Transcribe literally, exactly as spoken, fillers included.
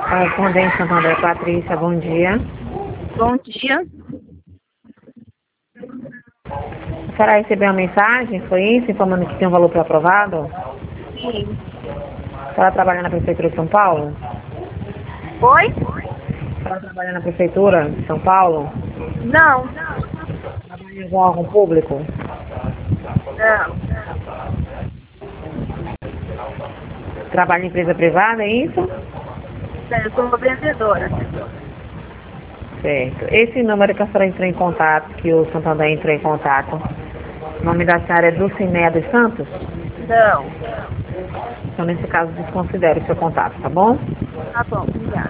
Correspondente Santander, Patrícia, bom dia. Bom dia. A senhora recebeu uma mensagem, foi isso? Informando que tem um valor pré-aprovado? Sim. A senhora trabalha na Prefeitura de São Paulo? Oi? A senhora trabalha na Prefeitura de São Paulo? Não. Trabalha em algum órgão público? Não. Trabalha em empresa privada, é isso? Eu sou uma vendedora. Certo. Esse número que a senhora entrou em contato, que o Santander entrou em contato, o nome da senhora é Dulcinéia dos Santos? Não. Então, nesse caso, desconsidere o seu contato, tá bom? Tá bom, obrigada.